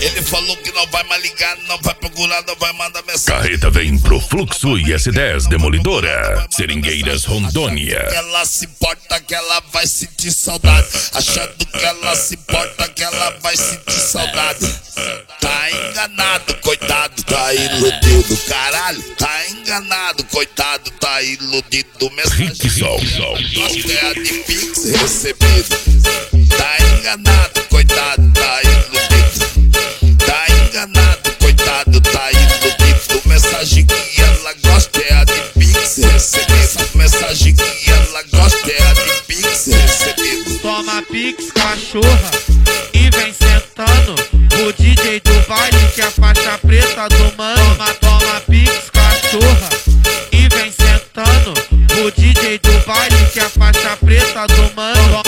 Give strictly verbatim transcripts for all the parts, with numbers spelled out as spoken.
Ele falou que não vai mais ligar, não vai procurar, não vai mandar mensagem. Carreta vem pro Fluxo I S dez Demolidora, Seringueiras, Rondônia. Ela se importa que ela vai sentir saudade, achando que ela se importa que ela vai sentir saudade. Tá enganado, coitado, tá iludido, caralho. Tá enganado, coitado, tá iludido. Rickson. Gosto é a de Pix recebido. Tá enganado, coitado, tá iludido. Tá enganado, coitado, tá iludido. Mensagem que ela gosta é a de Pix recebido. Mensagem que ela gosta é a de Pix recebido. Toma Pix, cachorra, e vem sentando. O D J do baile que é a faixa preta do mano. Toma, toma Pix, cachorra, e vem sentando. O D J do baile que é a faixa preta do mano.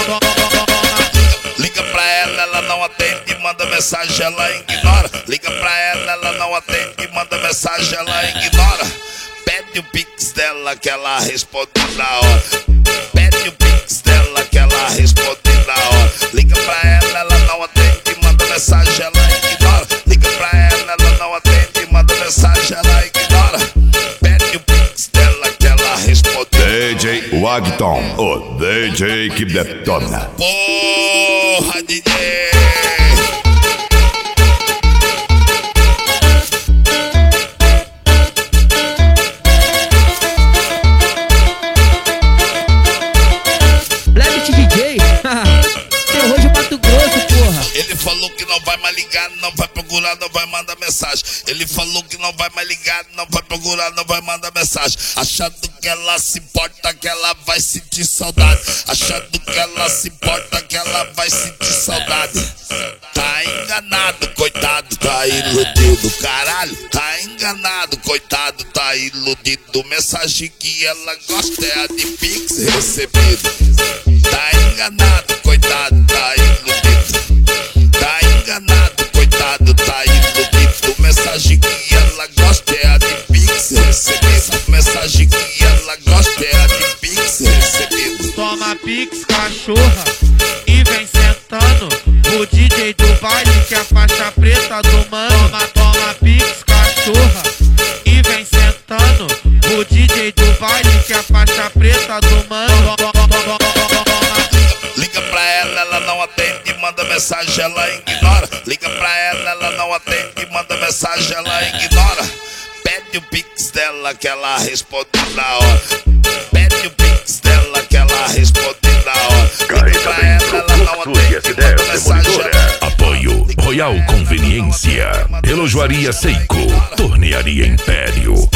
Liga pra ela, ela não atende, manda mensagem, ela ignora. Liga pra ela, ela não atende, manda mensagem, ela ignora. Pede o Pix dela que ela responde na hora. Pede o Pix dela que ela responde na hora. Liga pra ela, ela não atende, manda mensagem, ela ignora. Liga pra ela, ela não atende, manda mensagem, ela ignora. Pede o Pix dela que ela responde. D J Wagton, o D J que detona. Porra, D J! Blebit D J, terror de Mato Grosso, porra. Ele falou que não vai mais ligar, não vai procurar, não vai mandar mensagem. Ele falou que não vai mais ligar, não vai procurar, não vai mandar mensagem. Achando que ela se importa, que ela vai sentir saudade. Achando que ela se importa, que ela vai sentir saudade. Tá enganado, coitado, tá iludido, caralho. Tá enganado, coitado, tá iludido. Mensagem que ela gosta é a de Pix recebido. Tá enganado, coitado, tá iludido. Tá enganado, coitado, tá iludido. Mensagem que ela gosta é a de Pix recebido. Mensagem que ela gosta é a de Pix recebido. Toma Pix, cachorra, e vem sentando. O D J do baile que é a faixa preta do mano. Toma, toma Pix, cachorra, e vem sentando. O D J do baile que é a faixa preta do mano. Liga pra ela, ela não atende, manda mensagem, ela ignora. Liga pra ela, ela não atende, manda mensagem, ela ignora. Pede o Pix dela que ela responde na hora. Pede o Pix dela que ela responde na hora. Liga pra ela, ela não atende, manda mensagem, ela... Apoio Royal Conveniência, Relojoaria Seiko, Tornearia Império.